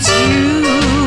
it's you.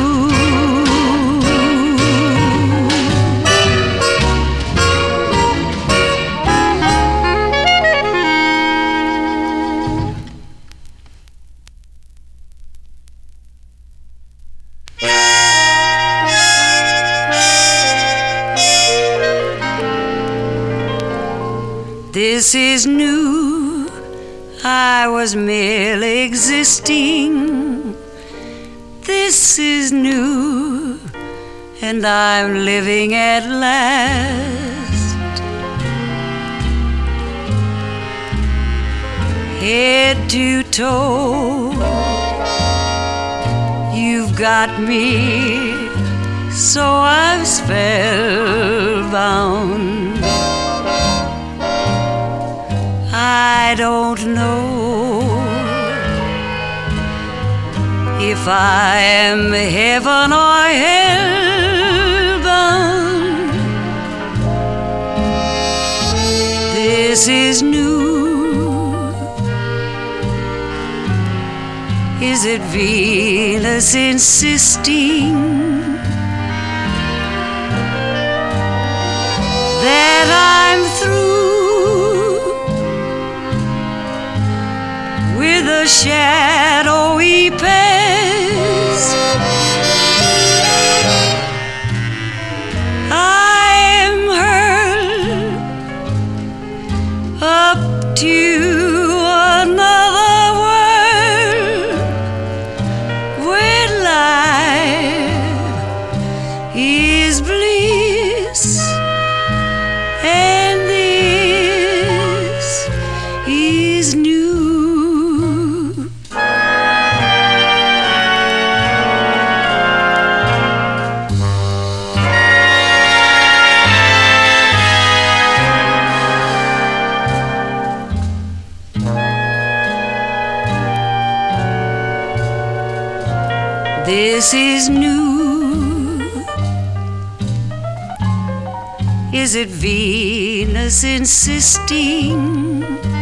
This is new, I was merely existing. This is new, and I'm living at last. Head to toe, you've got me, so I'm spellbound. I don't know if I am heaven or hell bound. This is new. Is it Venus insisting that I'm through with a shadowy past? I am hurled up to another world where life is bliss, and this is new. This is new. Is it Venus insisting